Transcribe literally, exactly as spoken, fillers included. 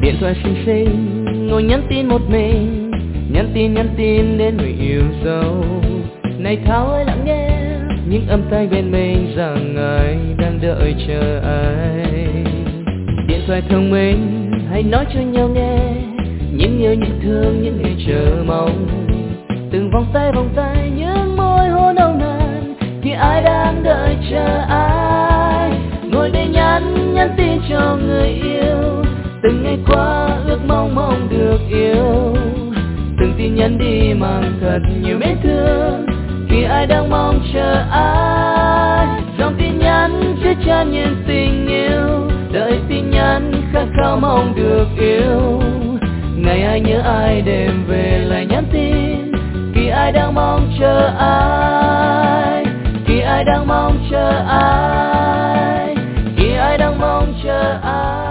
Điện thoại xinh xinh ngồi nhắn tin một mình, nhắn tin nhắn tin đến người yêu dấu. Này Thảo ơi lặng nghe những âm thanh bên mình rằng ai đang đợi chờ ai. Điện thoại thông minh hãy nói cho nhau nghe những yêu những thương những ngày chờ mong. Từng vòng tay vòng tay những môi hôn nồng nàn thì ai đang đợi chờ ai. Ngồi đây nhắn nhắn tin cho người yêu, từng ngày qua ước mong mong được yêu. Từng tin nhắn đi mang thật nhiều mến thương khi ai đang mong chờ ai. Dòng tin nhắn chứa chan những tình yêu, đợi tin nhắn khát khao mong được yêu. Ngày ai nhớ ai đêm về lại nhắn tin khi ai đang mong chờ ai. Khi ai đang mong chờ ai, khi ai đang mong chờ ai.